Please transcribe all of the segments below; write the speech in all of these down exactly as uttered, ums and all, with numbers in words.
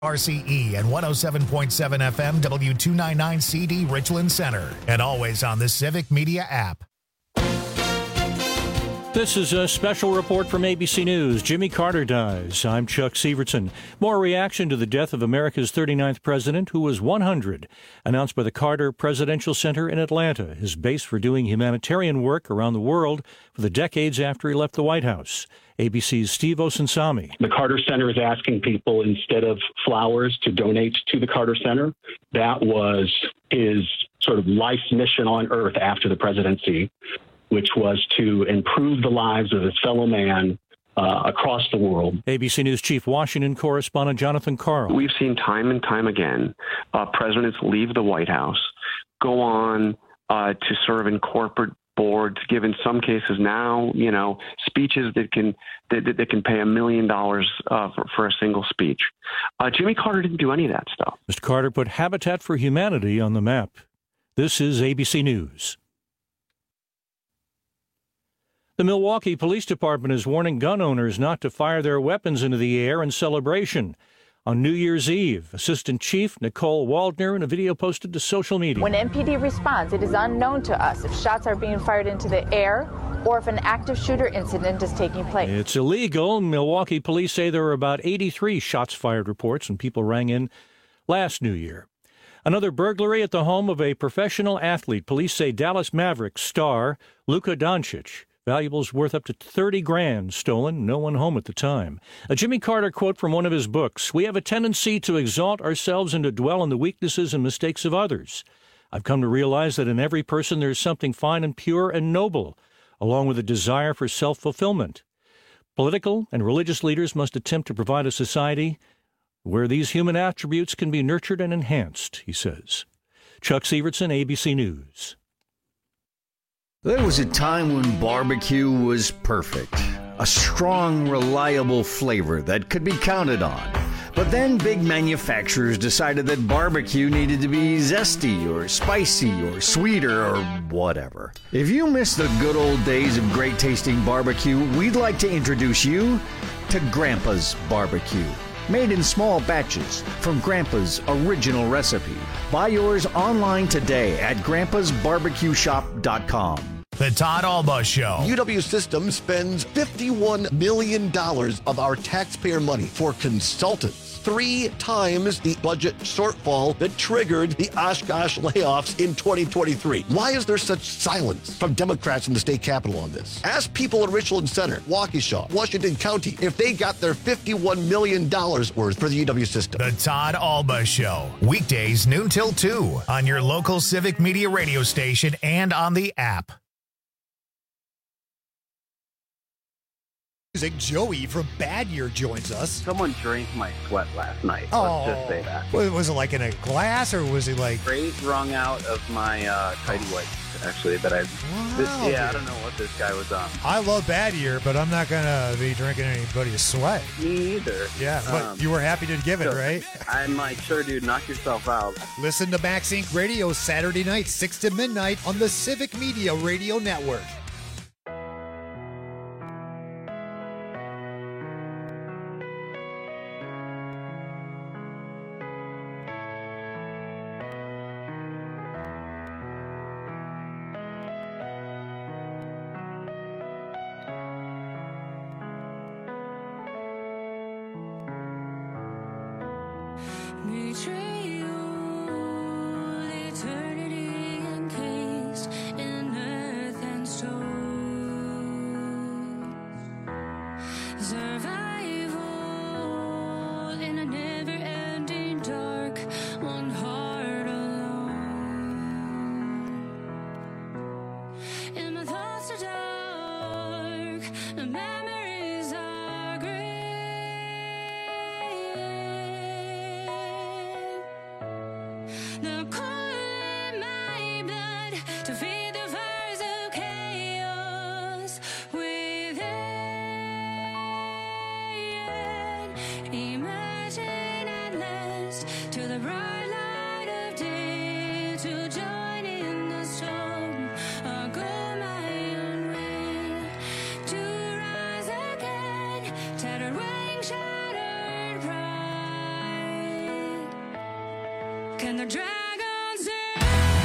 R C E and one oh seven point seven F M W two ninety-nine C D Richland Center, and always on the Civic Media app. This is a special report from A B C News. Jimmy Carter dies. I'm Chuck Severson. More reaction to the death of America's thirty-ninth president, who was one hundred, announced by the Carter Presidential Center in Atlanta, his base for doing humanitarian work around the world for the decades after he left the White House. A B C's Steve Osunsami. The Carter Center is asking people, instead of flowers, to donate to the Carter Center. That was his sort of life's mission on Earth after the presidency, which was to improve the lives of his fellow man uh, across the world. A B C News Chief Washington correspondent Jonathan Karl. We've seen time and time again uh, presidents leave the White House, go on uh, to serve in corporate boards, give in some cases now, you know, speeches that can that, that can pay a million dollars uh, for, for a single speech. Uh, Jimmy Carter didn't do any of that stuff. Mister Carter put Habitat for Humanity on the map. This is A B C News. The Milwaukee Police Department is warning gun owners not to fire their weapons into the air in celebration. On New Year's Eve, Assistant Chief Nicole Waldner in a video posted to social media. When M P D responds, it is unknown to us if shots are being fired into the air or if an active shooter incident is taking place. It's illegal. Milwaukee police say there were about eighty-three shots fired reports when people rang in last New Year. Another burglary at the home of a professional athlete. Police say Dallas Mavericks star Luka Doncic. Valuables worth up to thirty grand stolen, no one home at the time. A Jimmy Carter quote from one of his books: "We have a tendency to exalt ourselves and to dwell on the weaknesses and mistakes of others. I've come to realize that in every person there's something fine and pure and noble, along with a desire for self-fulfillment. Political and religious leaders must attempt to provide a society where these human attributes can be nurtured and enhanced," he says. Chuck Severson, A B C News. There was a time when barbecue was perfect. A strong, reliable flavor that could be counted on. But then big manufacturers decided that barbecue needed to be zesty or spicy or sweeter or whatever. If you miss the good old days of great tasting barbecue, we'd like to introduce you to Grandpa's Barbecue. Made in small batches from Grandpa's original recipe. Buy yours online today at grandpas barbecue shop dot com. The Todd Alba Show. U W Systems spends fifty-one million dollars of our taxpayer money for consultants. Three times the budget shortfall that triggered the Oshkosh layoffs in twenty twenty-three. Why is there such silence from Democrats in the state capitol on this? Ask people in Richland Center, Waukesha, Washington County if they got their fifty-one million dollars worth for the U W system. The Todd Alba Show. Weekdays noon till two on your local Civic Media radio station and on the app. Music. Joey from Bad Year joins us. Someone drank my sweat last night. Oh, let's just say that. Was it like in a glass, or was it like straight wrung out of my uh, tidy whites? Actually, that I. Wow, this, yeah, dude. I don't know what this guy was on. I love Bad Year, but I'm not gonna be drinking anybody's sweat. Me either. Yeah, but um, you were happy to give it, so right? I'm like, sure, dude, knock yourself out. Listen to Max Inc Radio Saturday night, six to midnight on the Civic Media Radio Network. Tattered wings, shattered pride. Can the dragons sing?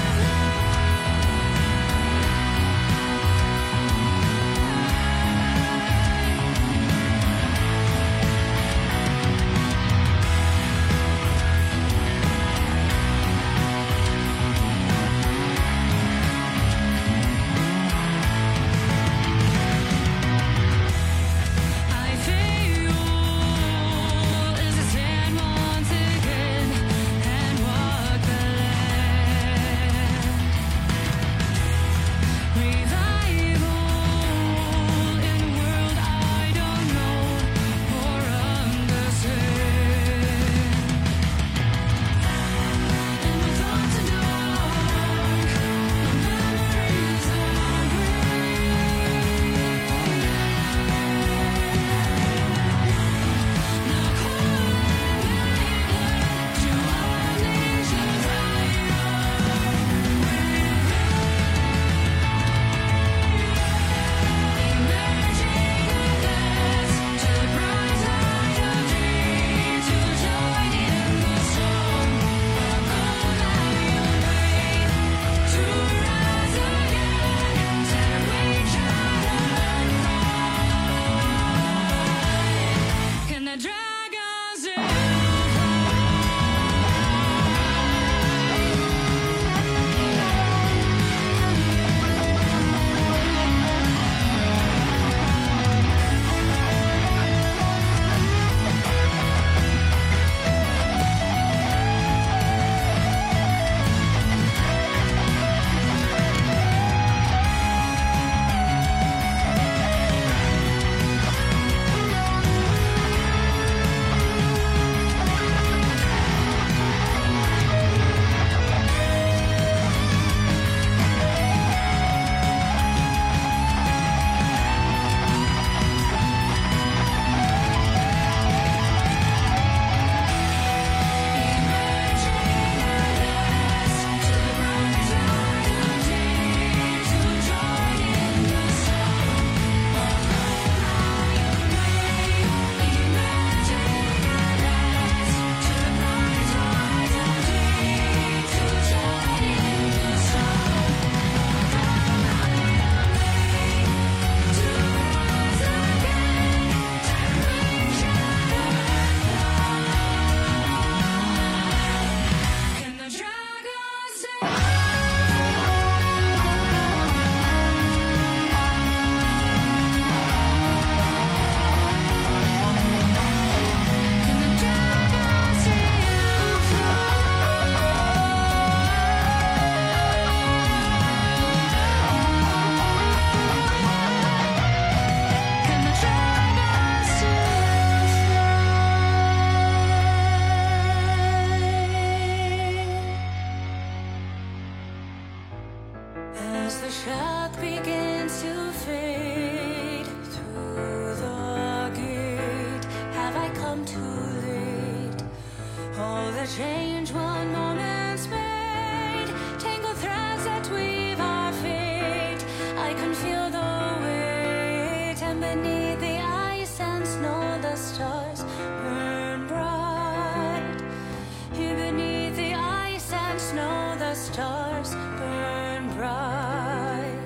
change one moment's made, tangled threads that weave our fate. I can feel the weight, and beneath the ice and snow the stars burn bright. Here beneath the ice and snow the stars burn bright.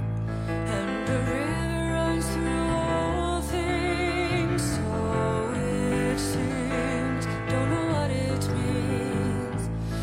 And a river runs through all things, so it seems. Don't know what it means.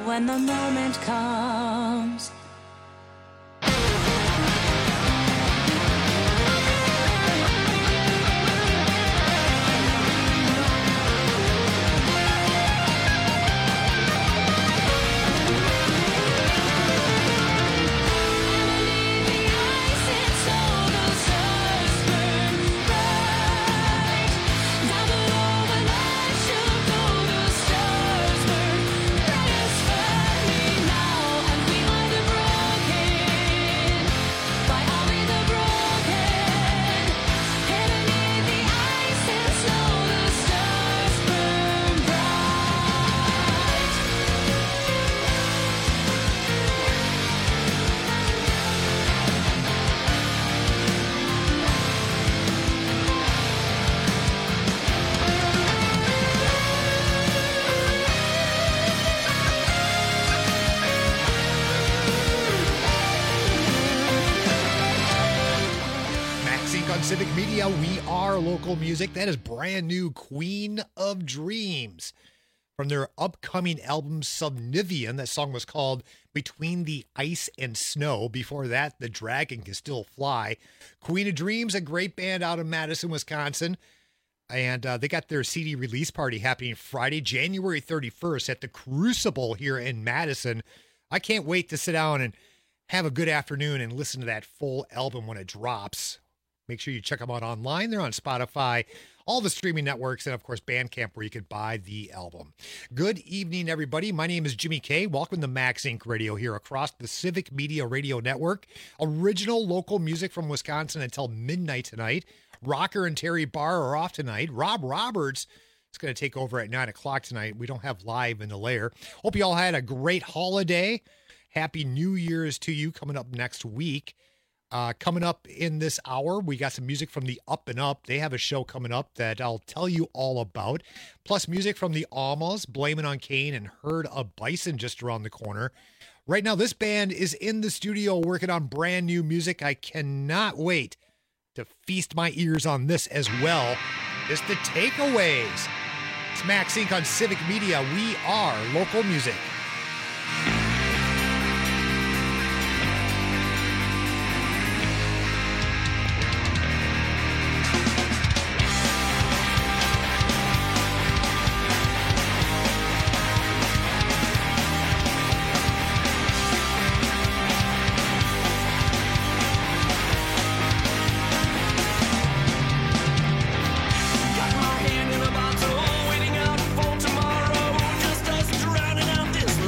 when the moment comes. Civic Media, we are local music. That is brand new Queen of Dreams from their upcoming album Subnivian. That song was called Between the Ice and Snow. Before that, The Dragon Can Still Fly. Queen of Dreams, a great band out of Madison, Wisconsin. And uh, they got their C D release party happening Friday, January thirty-first at the Crucible here in Madison. I can't wait to sit down and have a good afternoon and listen to that full album when it drops. Make sure you check them out online. They're on Spotify, all the streaming networks, and, of course, Bandcamp, where you could buy the album. Good evening, everybody. My name is Jimmy K. Welcome to Max Incorporated. Radio here across the Civic Media Radio Network. Original local music from Wisconsin until midnight tonight. Rocker and Terry Barr are off tonight. Rob Roberts is going to take over at nine o'clock tonight. We don't have Live in the Lair. Hope you all had a great holiday. Happy New Year's to you coming up next week. Uh, coming up in this hour, we got some music from the Up and Up. They have a show coming up that I'll tell you all about. Plus music from the Almas, Blame It on Kane, and Herd a Bison just around the corner. Right now, this band is in the studio working on brand new music. I cannot wait to feast my ears on this as well. It's the Takeaways. It's Max Inc on Civic Media. We are local music. Got my hand in a bottle, waiting out for tomorrow. Just us drowning out this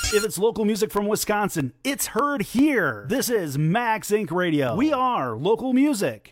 If it's local music from Wisconsin, it's heard here. This is Max Inc Radio. We are local music.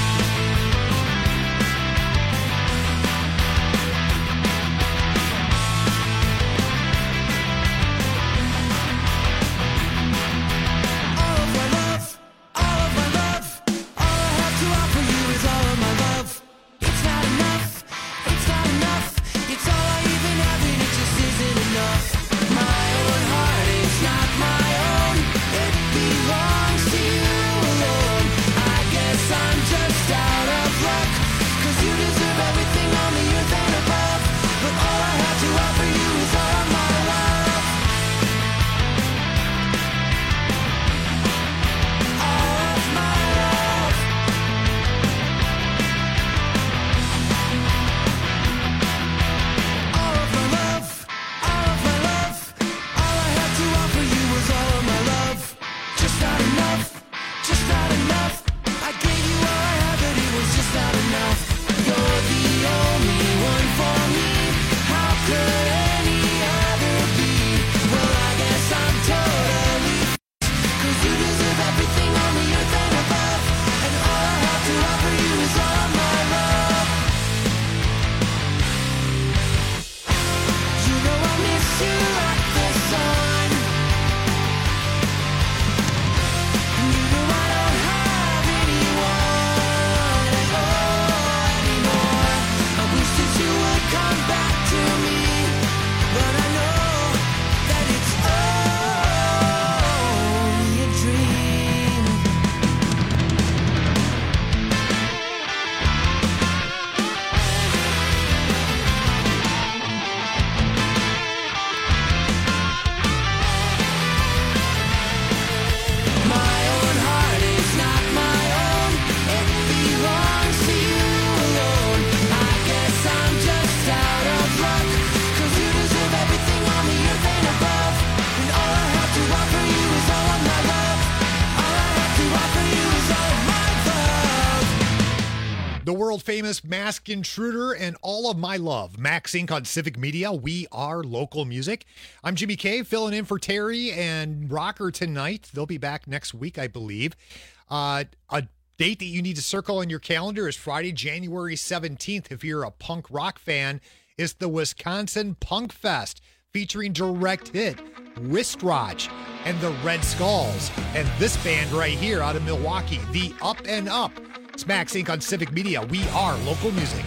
Famous Masked Intruder and All of My Love. Max Inc on Civic Media. We are local music. I'm Jimmy K, filling in for Terry and Rocker tonight. They'll be back next week, I believe. Uh, a date that you need to circle on your calendar is Friday, January seventeenth. If you're a punk rock fan, it's the Wisconsin Punk Fest featuring Direct Hit, Wristwatch, and the Red Skulls. And this band right here out of Milwaukee, the Up and Up. It's Max Inc on Civic Media. We are local music.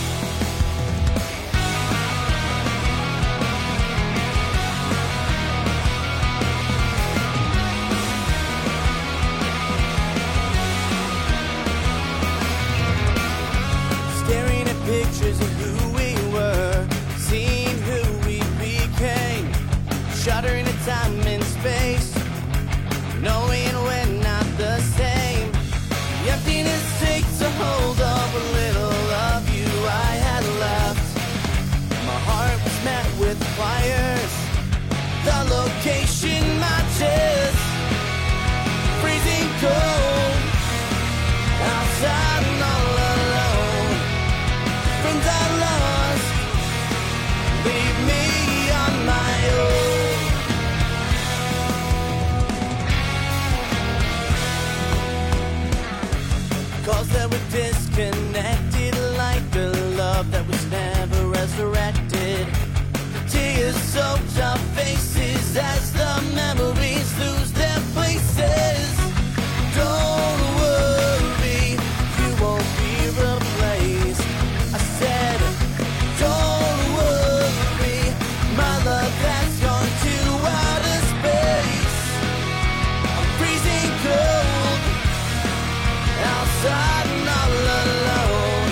Staring at pictures of who we were, seeing who we became, shuddering at time and space, knowing we're not the same. The emptiness takes a hold of a little of you I had left. My heart was met with fires. The location matches. Freezing cold. Outside and all alone. Friends I lost. Leave me on my own. Cause that were disconnected, like the love that was never resurrected. The tears soaked our faces as the memories lose their places. Don't worry, you won't be replaced. I said, don't worry, my love has gone to outer space. I'm freezing cold. Outside and all alone.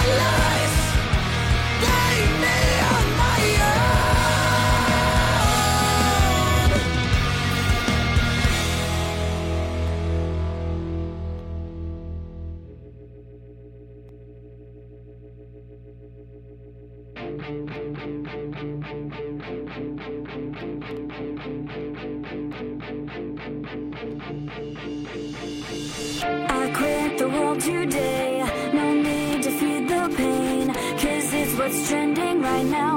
I quit the world today. No need to feed the pain, 'cause it's what's trending right now.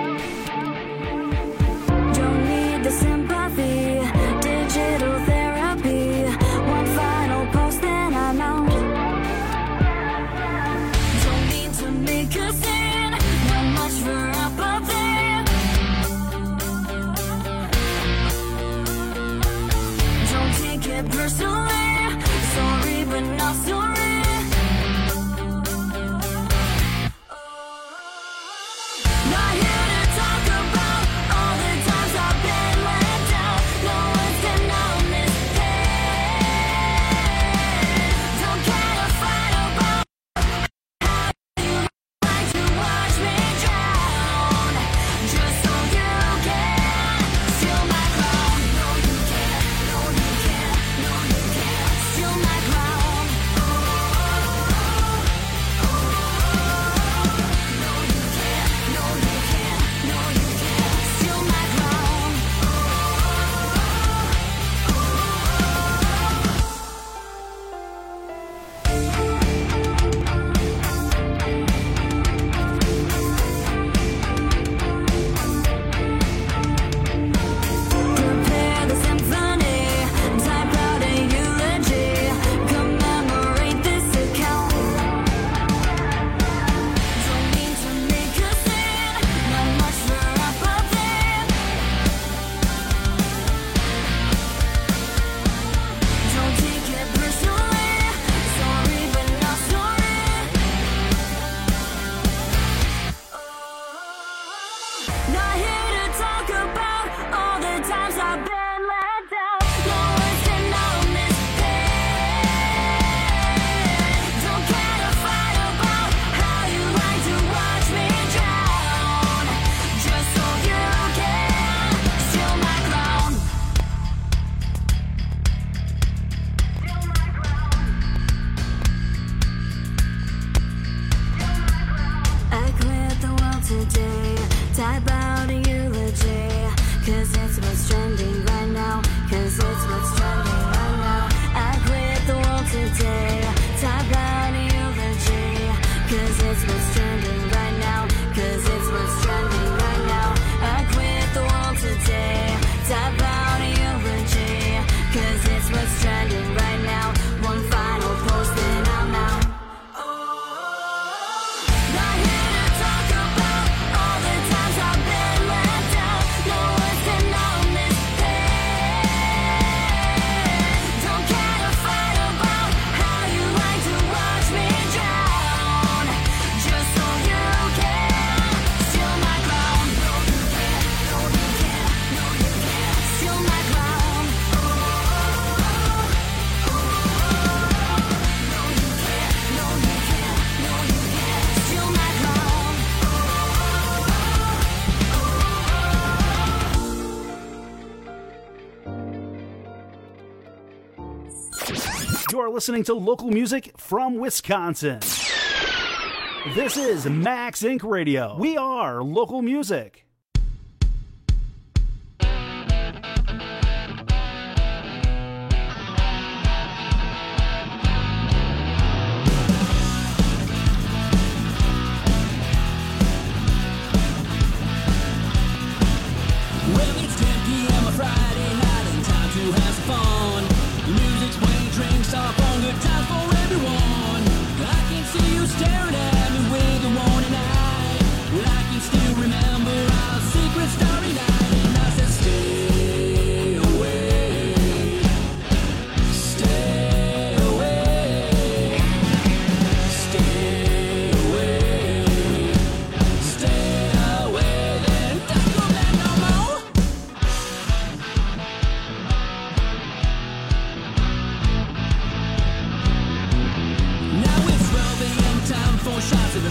Don't need the sympathy, digital therapy. One final post, then I'm out. Don't need to make a scene, not much for apathy. Don't take it personally. Sorry, but not sorry. Not here to talk about all the times I've been let down. No one's gonna own this pain. Don't care to fight about how you like to watch me drown. Just so you can steal my crown. No, you can't. No, you can't. No, you can't steal my crown. Oh, oh, oh, no, you can't. No, you can't. No, you can't steal my crown. Oh, prepare the symphony, type out a eulogy, commemorate this account. Don't mean to make a scene, not much for apathy. Don't take it personally, sorry but not sorry. Not here to talk about all the times I've been let down. No one's gonna own this pain. Don't care to fight about how you like to watch me drown. Just so you can steal my crown. I quit the world today. Type out a eulogy, 'cause it's what's trending right now. 'Cause it's what's trending right now. I quit the world today. Type out a eulogy, 'cause it's what's trending right now. 'Cause it's what's trending right now. I quit the world today. Type out a eulogy, 'cause it's what's trending right now. One final post, then I'm out. Not here to talk about all the times I've been let down. No one's gonna own this pain. Don't care to fight about how you like to watch me drown. Just so you can steal my crown. No, you can't. No, you can't. No, you can't steal my crown. Oh, oh, oh, no, you can't. No, you can't. No, you can't steal my crown. You're listening to local music from Wisconsin. This is Max Incorporated. Radio. We are local music. Well, it's ten p.m. on Friday night and time to have some fun. The music's playing, drinks are on, good times for everyone. I can see you staring at me with the warning eye. Well, I can still remember I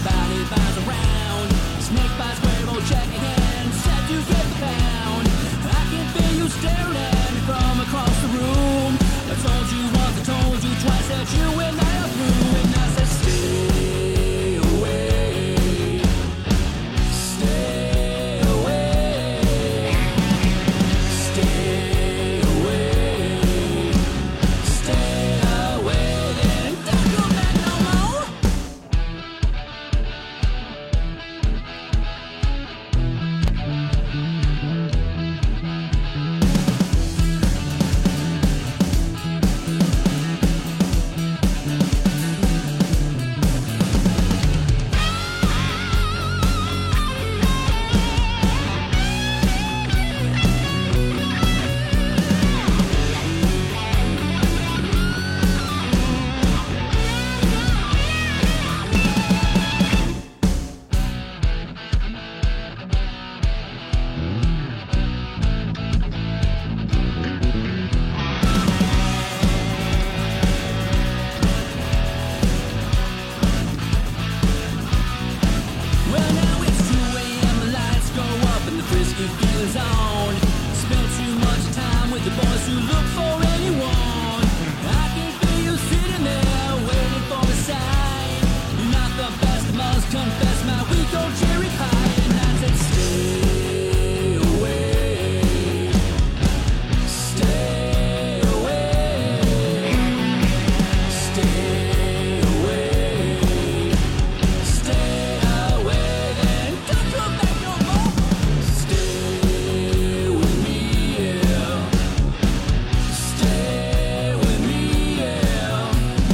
everybody buys around. Snake bites, Cuervo, check your hand, set to get the pound. I can feel you staring at me from across the room. I told you once, I told you twice that you and I are through. And I said, stay away, stay away, stay away, stay away, then don't come back no more. Well, now it's two a.m. The lights go up and the frisky feeling's on. Spent too much time with the boys who look for anyone. I can feel you sitting there waiting for a sign. You're not the best, must confess my weak old cherry pie. And I said, stay away, stay away, stay away, stay away, then don't come back no more. Stay with me, yeah. Stay with me, yeah.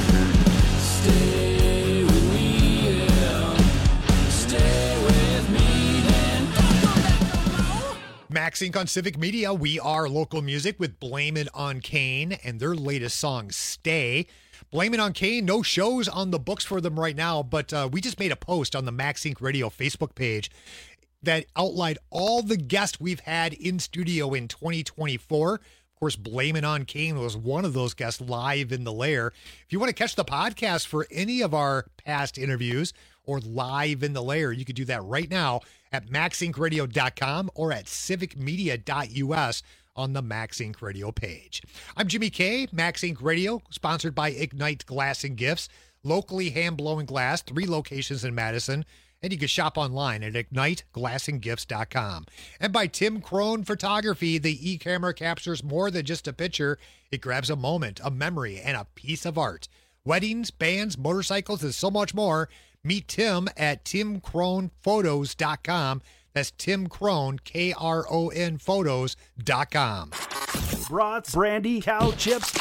Stay with me, yeah. Stay with me, then don't come back no more. Max Inc on Civic Media. We are local music with Blame It on Kane and their latest song, Stay. Blame It on Kane. No shows on the books for them right now, but uh, we just made a post on the Max Inc Radio Facebook page that outlined all the guests we've had in studio in twenty twenty-four. Of course, Blame It on Kane was one of those guests live in the lair. If you want to catch the podcast for any of our past interviews or live in the lair, you can do that right now at max inc radio dot com or at civic media dot u s on the Max Inc Radio page. I'm Jimmy K, Max Inc Radio, sponsored by Ignite Glass and Gifts, locally hand-blowing glass, three locations in Madison, and you can shop online at ignite glass and gifts dot com. And by Tim Crone Photography, the e-camera captures more than just a picture. It grabs a moment, a memory, and a piece of art. Weddings, bands, motorcycles, and so much more. Meet Tim at tim crone photos dot com. That's Tim Crone, K R O N photos dot com. Brats, brandy, cow chips,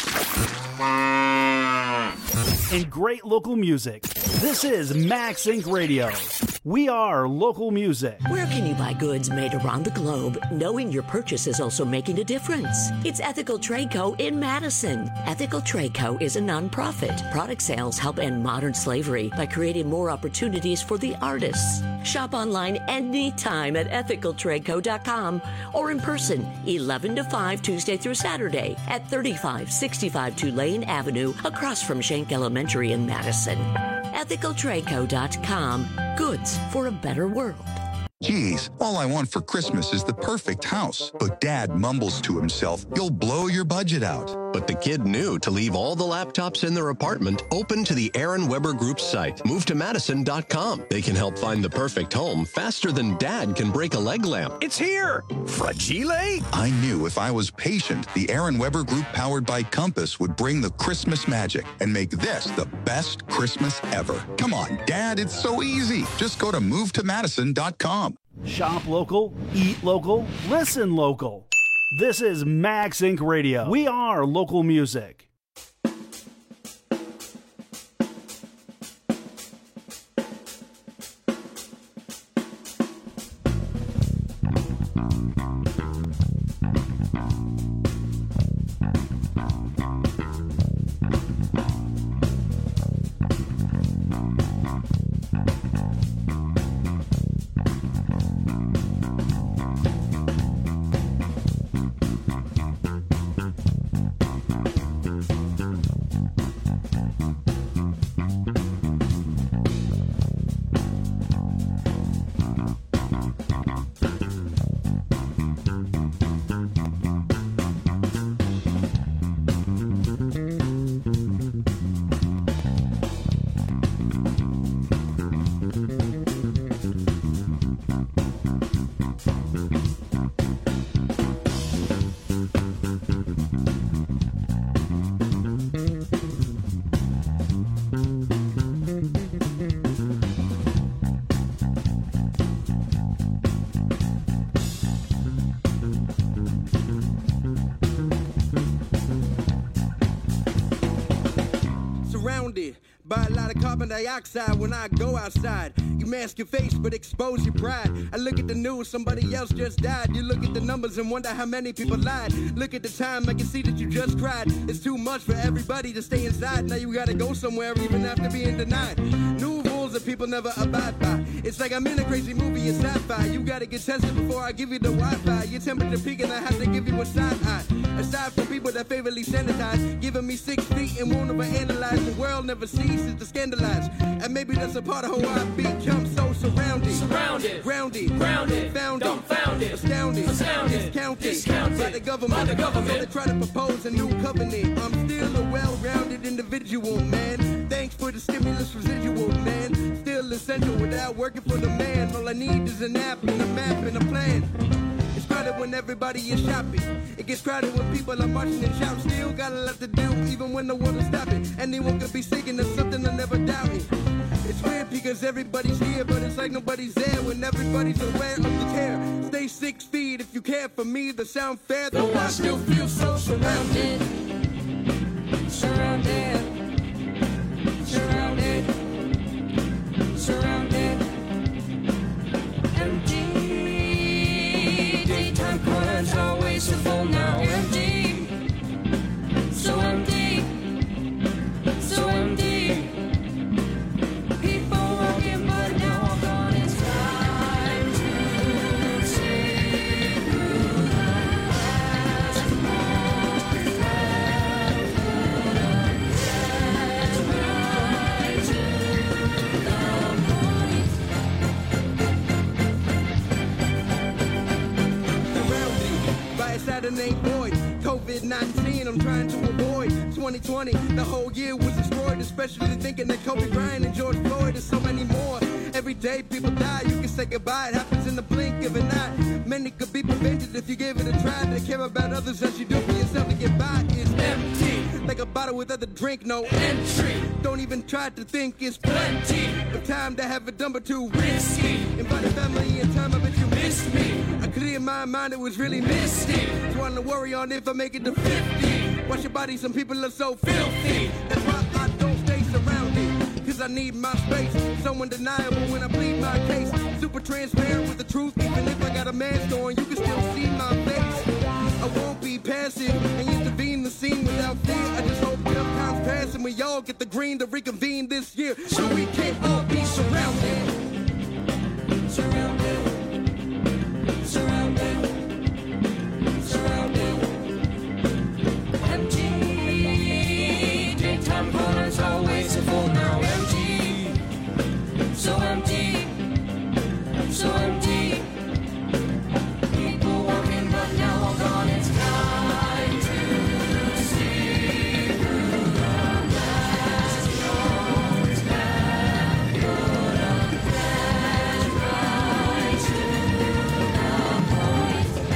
and great local music. This is Max Inc Radio. We are local music. Where can you buy goods made around the globe, knowing your purchase is also making a difference? It's Ethical Trade Co. in Madison. Ethical Trade Co. is a nonprofit. Product sales help end modern slavery by creating more opportunities for the artists. Shop online anytime at ethical trade co dot com or in person, eleven to five, Tuesday through Saturday at thirty-five sixty-five Tulane Avenue, across from Schenck Elementary in Madison. ethical trade co dot com. Goods for a better world. Geez, all I want for Christmas is the perfect house. But Dad mumbles to himself, you'll blow your budget out. But the kid knew to leave all the laptops in their apartment open to the Aaron Weber Group's site, move to madison dot com. They can help find the perfect home faster than Dad can break a leg lamp. It's here! Fragile? I knew if I was patient, the Aaron Weber Group powered by Compass would bring the Christmas magic and make this the best Christmas ever. Come on, Dad, it's so easy. Just go to move to madison dot com. Shop local, eat local, listen local. This is Max Inc Radio. We are local music. carbon dioxide when I go outside. You mask your face but expose your pride. I look at the news, somebody else just died. You look at the numbers and wonder how many people lied. Look at the time, I can see that you just cried. It's too much for everybody to stay inside. Now you gotta go somewhere even after being denied. New rules that people never abide by. It's like I'm in a crazy movie, it's sci-fi. You gotta get tested before I give you the Wi-Fi. Your temperature peaking, I have to give you a side eye. Aside from people that favorably sanitize, giving me six feet and won't overanalyze. The world never ceases to scandalize. And maybe that's a part of how I become so surrounded. Surrounded, grounded, grounded, founded, dumbfounded, astounded, astounded, discounted, discounted by the government. By the government. So they try to propose a new covenant. I'm still a well-rounded individual, man. Thanks for the stimulus residual, man. Still essential without working for the man. All I need is an app and a map and a plan. It's crowded when everybody is shopping. It gets crowded when people are marching and shouting. Still got a lot to do, even when the world is stopping. Anyone could be singing, there's something I never doubted. It's weird because everybody's here, but it's like nobody's there when everybody's aware of the care. Stay six feet if you care for me, the sound fair. Though I still feel so surrounded. Surrounded. Surrounded. Surrounded. Empty. Daytime corners always so full now. Empty. So empty. So empty. People walking, but now I'm gone. It's time to see through the last one. Right to the point. Surrounded by a Saturday void. COVID nineteen, I'm trying to avoid. twenty twenty, the whole year was destroyed, especially thinking that Kobe Bryant and George Floyd and so many more. Every day people die, you can say goodbye. It happens in the blink of an eye. Many could be prevented if you give it a try. To care about others as you do for yourself to get by is empty. Like a bottle without the drink, no entry. Don't even try to think it's plenty of time to have it done, but too risky. Invite a family in time, I bet you missed me. I cleared my mind, it was really misty. Trying to worry on if I make it to fifty. Watch your body, some people are so filthy. That's why I don't stay surrounded, cause I need my space. So undeniable when I plead my case. Super transparent with the truth, even if I got a mask on, you can still see my face. I won't be passive and intervene the scene without fear. I just hope enough time's pass and we all get the green to reconvene this year, so we can all be surrounded. Surrounded. Surrounded. Surrounded. Empty. Daytime corners always full now. Empty. So empty. So empty. People walking but now all gone. It's time to see through the last one's back. Put a plan right to the point.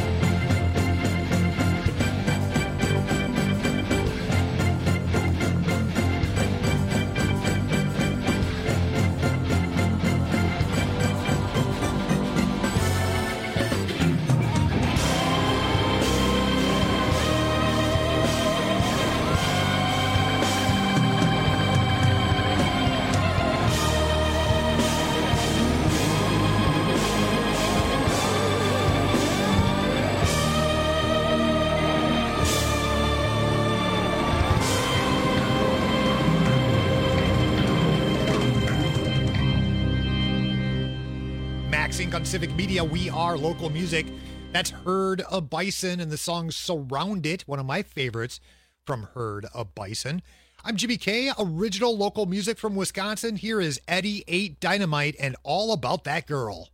Max Inc on Civic Media. We are local music. That's Herd of Bison and the song Surround It, one of my favorites from Herd of Bison. I'm Jimmy K, original local music from Wisconsin. Here is Eddie eight Dynamite and All About That Girl.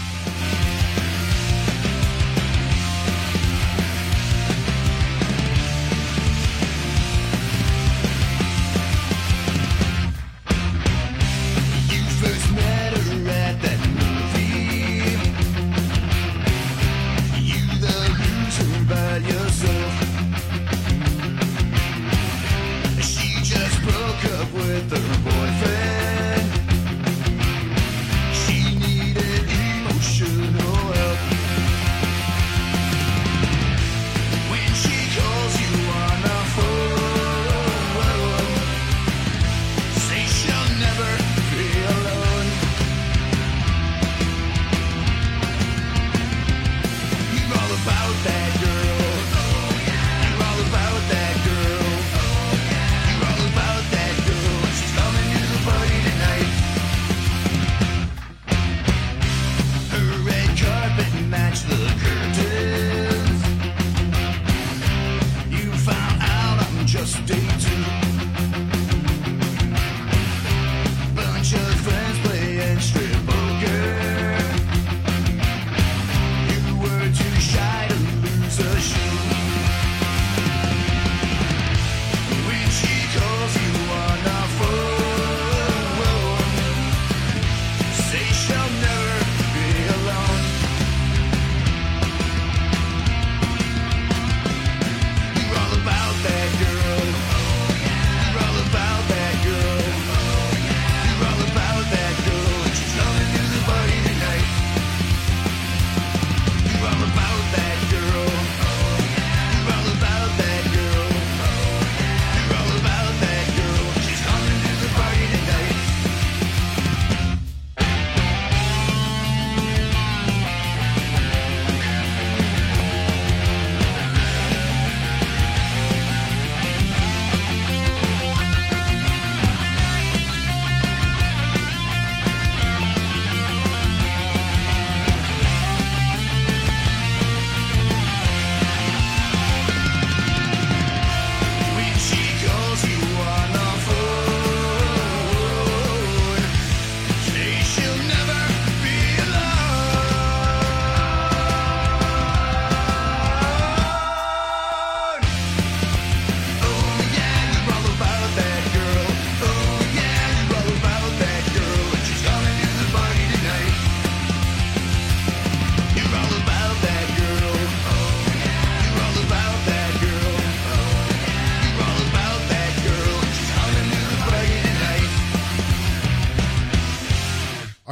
First met her at that movie. You the loser by yourself. She just broke up with her boyfriend. She needed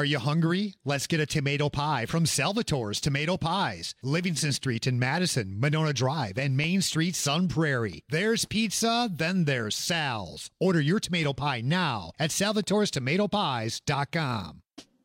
Are you hungry? Let's get a tomato pie from Salvatore's Tomato Pies. Livingston Street in Madison, Monona Drive, and Main Street, Sun Prairie. There's pizza, then there's Sal's. Order your tomato pie now at salvatores tomato pies dot com.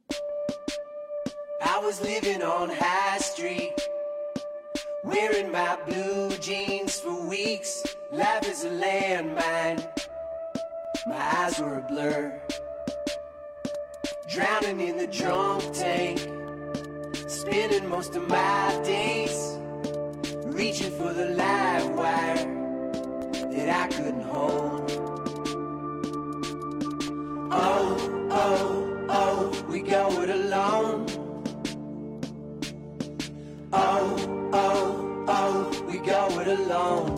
I was living on High Street, wearing my blue jeans for weeks. Life is a landmine, my eyes were a blur. Drowning in the drunk tank, spending most of my days reaching for the live wire that I couldn't hold. Oh, oh, oh, we go it alone. Oh, oh, oh, we go it alone.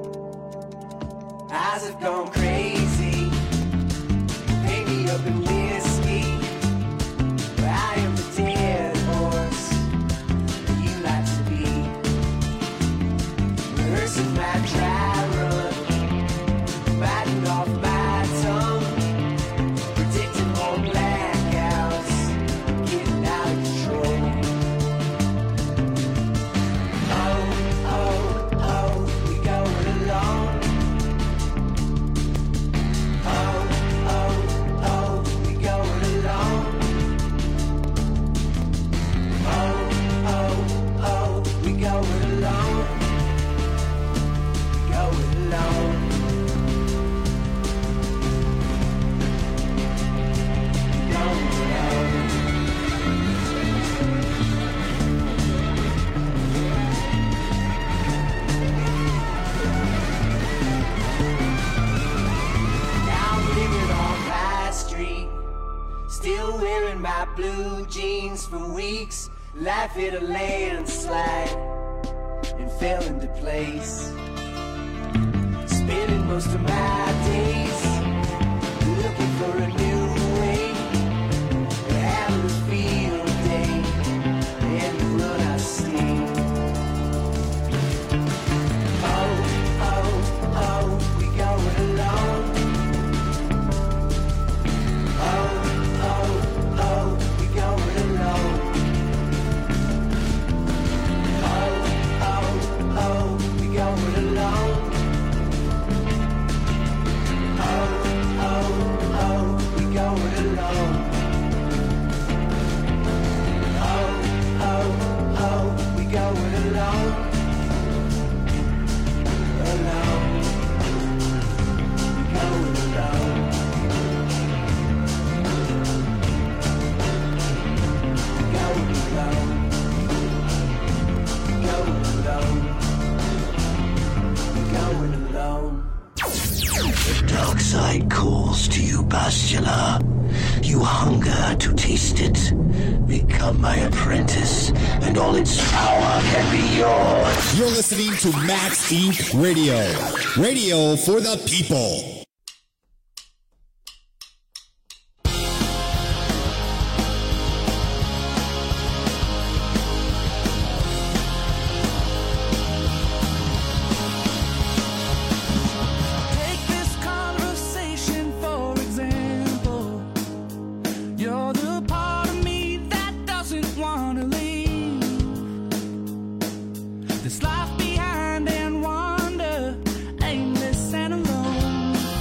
Eyes have gone crazy, paint me up in whiskey. I am the dead horse that you like to be. Rehearsing my dry run, biting off my tongue, predicting more blackouts, getting out of control. Oh, oh, oh, we go it alone. Oh, oh, oh, we go it alone. Oh, oh, oh, we go it alone. We go it alone. We go it alone. Now I'm living on High Street, still wearing my blue jeans for weeks. Life hit a landslide and fell into place. Spending most of my days looking for a new way, having a field day and the blood I steal. Oh, oh, oh, we go it alone. Oh, oh, oh, we go it alone. Oh, we go it alone. Oh, oh, oh, we go it alone. Oh, oh, oh, we go it alone. Alone. We go it alone. We go it alone. The dark side calls to you, Bastila. You hunger to taste it. Become my apprentice, and all its power can be yours. You're listening to Max Incorporated. Radio. Radio for the people. This life behind and wander, aimless and alone.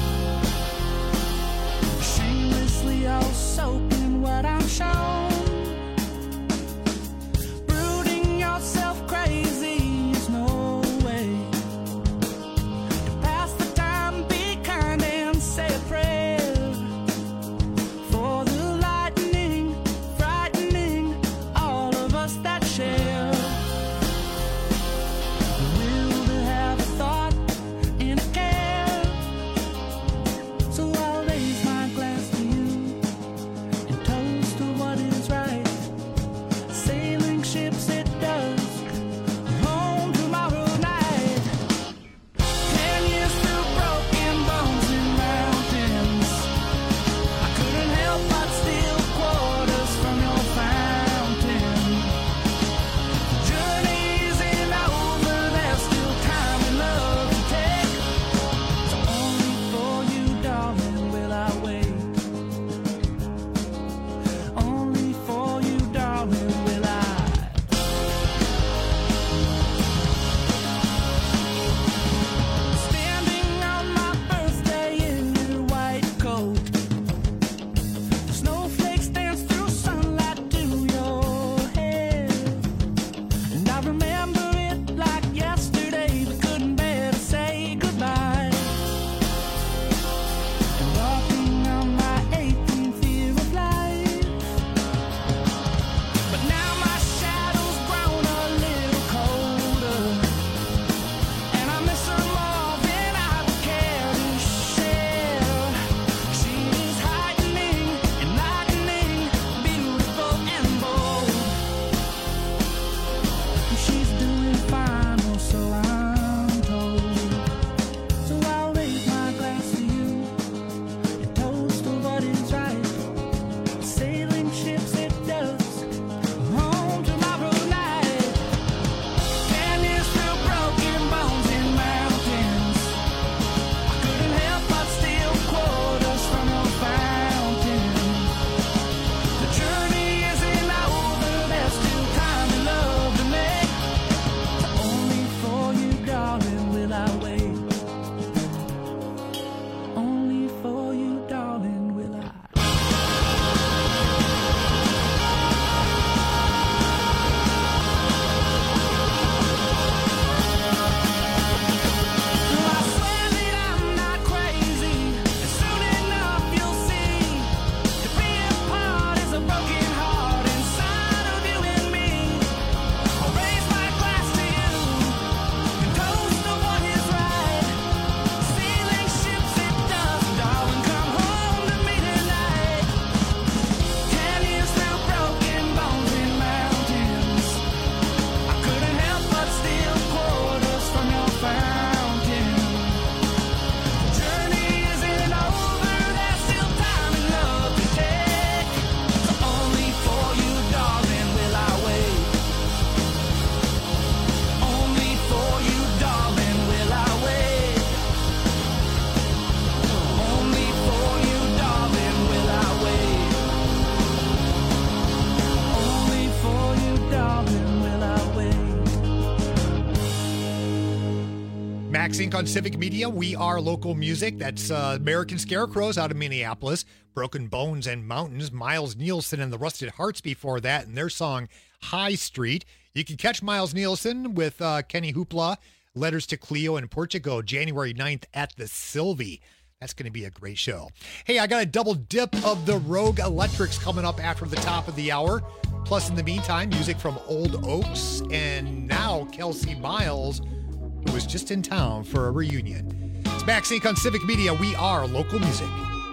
Max Inc on Civic Media. We are local music. That's uh, American Scarecrows out of Minneapolis. Broken Bones and Mountains. Miles Nielsen and the Rusted Hearts before that, and their song High Street. You can catch Miles Nielsen with uh, Kenny Hoopla, Letters to Cleo and Portugal, January ninth at the Sylvie. That's going to be a great show. Hey, I got a double dip of the Rogue Electrics coming up after the top of the hour. Plus, in the meantime, music from Old Oaks and now Kelsey Miles, who was just in town for a reunion. It's Max Inc on Civic Media. We are local music.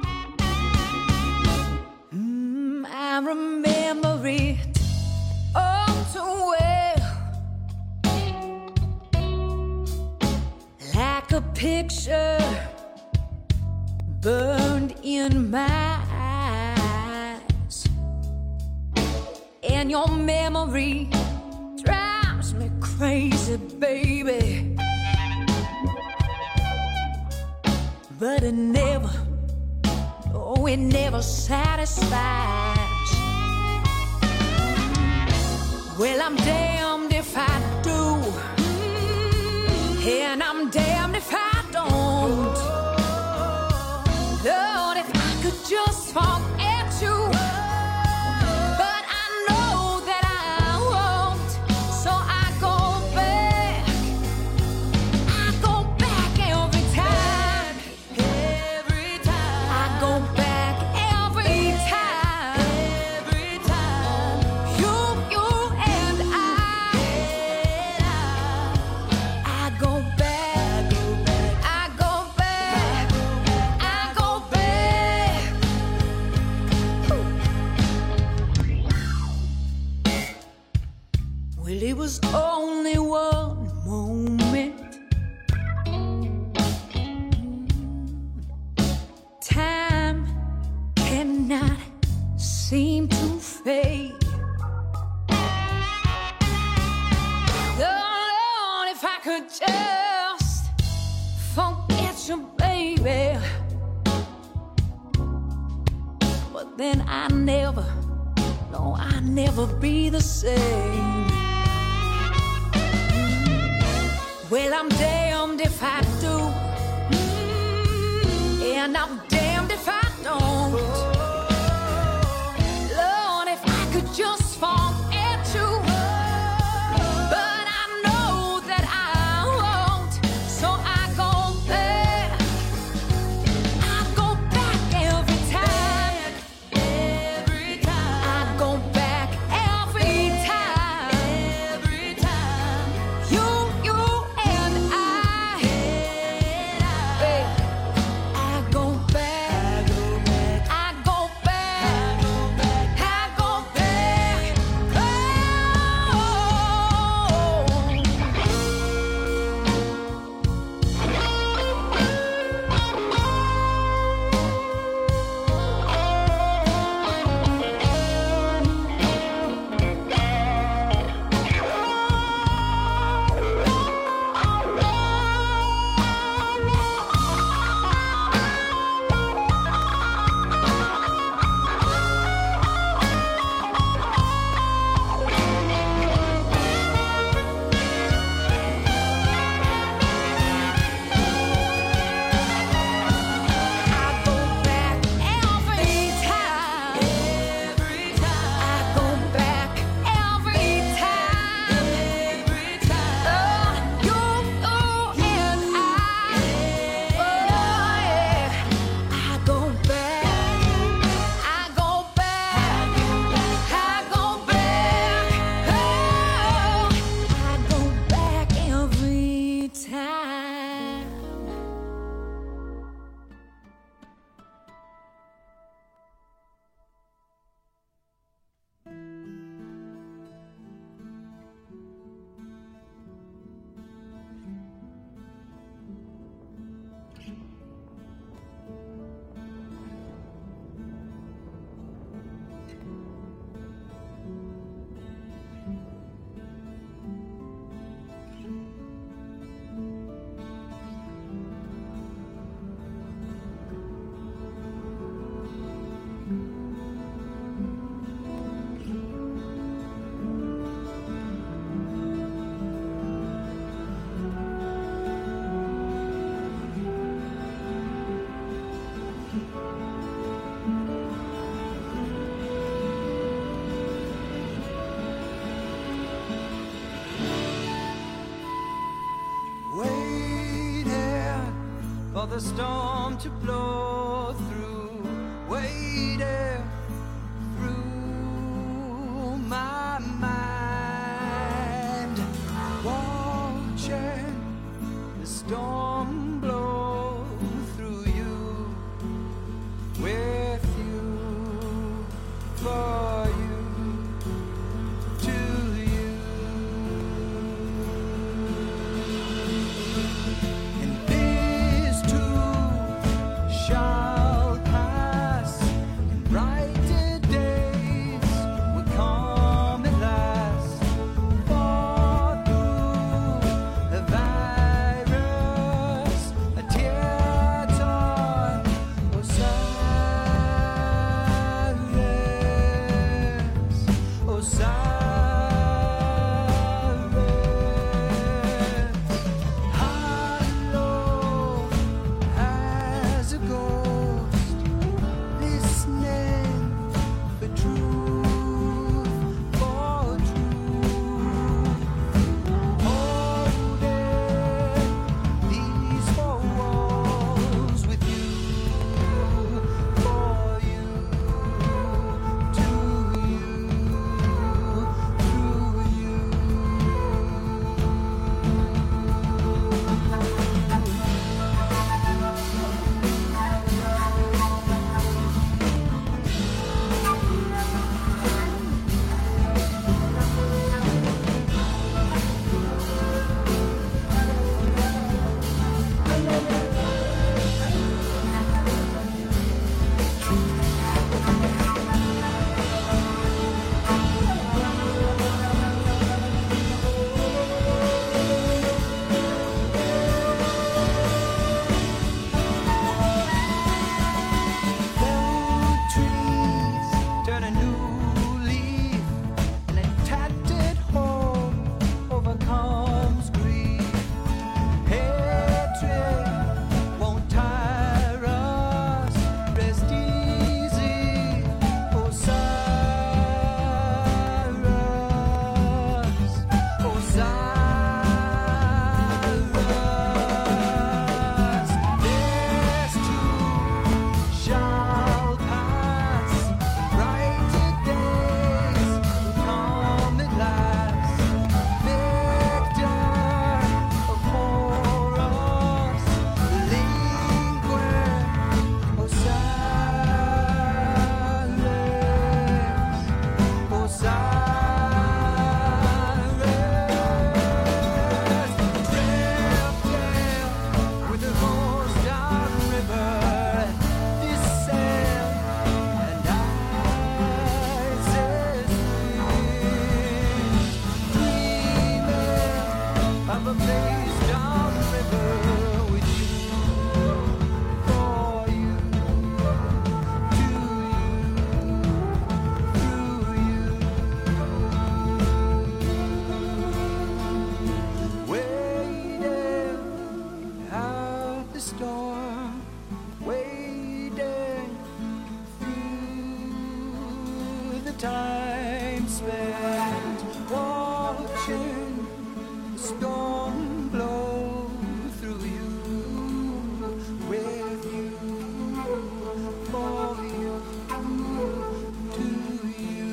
Mm, I remember it all too well, like a picture burned in my eyes, and your memory drives me crazy, baby. But it never, oh, it never satisfies. Well, I'm damned if I do, and I'm damned if I don't. Lord, if I could just forget you, but I know that I won't, so I go back, I go back every time, every time, I go back every time, every time, you, you and I, I go back, I go back, I go back. Well, it was only one moment. Time cannot seem to fade. Oh, Lord, if I could just forget you, baby. But then I never, no, I never be the same. Well, I'm damned if I do, and I'm damned if I don't. Lord, if I could just forget you, but I know that I won't, so I go back, I go back every time, every time, I go back every time, every time, you, you and I, babe, I go back. the storm to blow through, waiting through my mind, watching the storm blow through you, with you, for you, to you. And this too shall pass, and brighter days will come at last. For through the virus, a tear-torn Osiris, Osiris, hollow as a ghost, listening for truth, for truth, holding these four walls with you, for you, to you, through you. Old trees turn a new leaf, and a tattered hope overcomes grief. Hatred won't tire us. Rest easy, Osiris, Osiris. This too shall pass. Brighter days will come at last. Victor of Horus, linguist Osiris, Osiris. Drifting with the ghost dark river, this sail and Isis dreaming of a place down river with you, for you, to you, through you. Waiting out the storm, waiting through the time spent watching the storm blow through you, with you, for you, to you.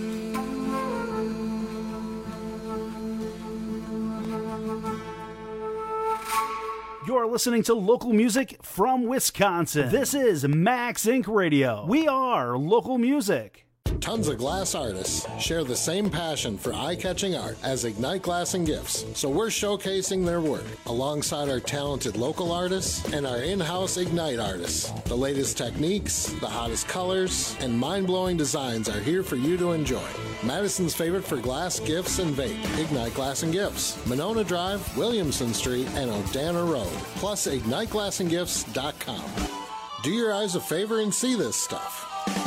You're listening to local music from Wisconsin. This is Max Incorporated. Radio. We are local music. Tons of glass artists share the same passion for eye-catching art as Ignite Glass and Gifts, so we're showcasing their work alongside our talented local artists and our in-house Ignite artists. The latest techniques, the hottest colors, and mind-blowing designs are here for you to enjoy. Madison's favorite for glass, gifts, and vape, Ignite Glass and Gifts, Monona Drive, Williamson Street, and Odana Road, plus ignite glass and gifts dot com. Do your eyes a favor and see this stuff.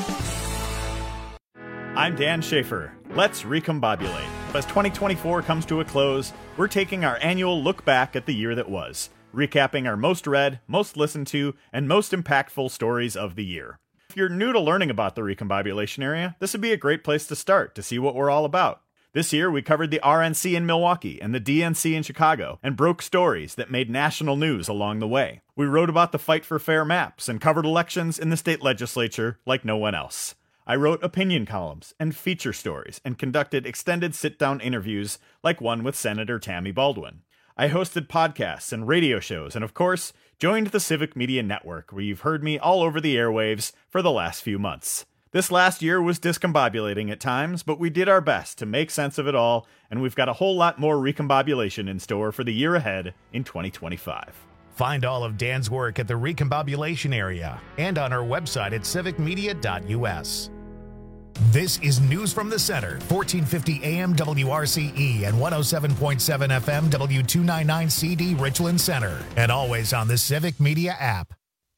I'm Dan Schaefer. Let's recombobulate. As twenty twenty-four comes to a close, we're taking our annual look back at the year that was, recapping our most read, most listened to, and most impactful stories of the year. If you're new to learning about the recombobulation area, this would be a great place to start to see what we're all about. This year, we covered the R N C in Milwaukee and the D N C in Chicago and broke stories that made national news along the way. We wrote about the fight for fair maps and covered elections in the state legislature like no one else. I wrote opinion columns and feature stories and conducted extended sit-down interviews like one with Senator Tammy Baldwin. I hosted podcasts and radio shows and, of course, joined the Civic Media Network, where you've heard me all over the airwaves for the last few months. This last year was discombobulating at times, but we did our best to make sense of it all, and we've got a whole lot more recombobulation in store for the year ahead in twenty twenty-five. Find all of Dan's work at the Recombobulation area and on our website at civic media dot u s. This is News from the Center, fourteen fifty A M W R C E and one oh seven point seven F M W two ninety-nine C D Richland Center, and always on the Civic Media app.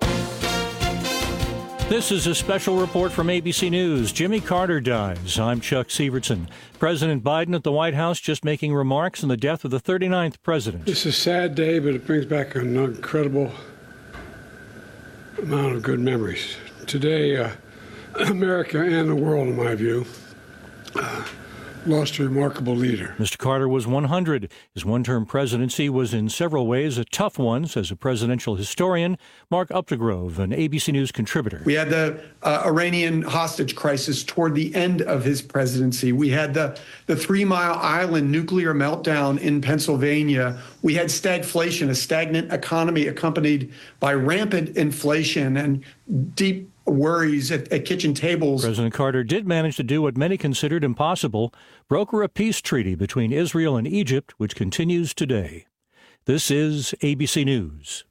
This is a special report from A B C News. Jimmy Carter dies. I'm Chuck Sievertson. President Biden at the White House just making remarks on the death of the thirty-ninth president. It's a sad day, but it brings back an incredible amount of good memories. Today, uh, America and the world, in my view, uh, lost a remarkable leader. Mister Carter was one hundred. His one-term presidency was in several ways a tough one, says a presidential historian, Mark Updegrove, an A B C News contributor. We had the uh, Iranian hostage crisis toward the end of his presidency. We had the, the Three Mile Island nuclear meltdown in Pennsylvania. We had stagflation, a stagnant economy accompanied by rampant inflation and deep worries at, at kitchen tables. President Carter did manage to do what many considered impossible, broker a peace treaty between Israel and Egypt, which continues today. This is A B C News.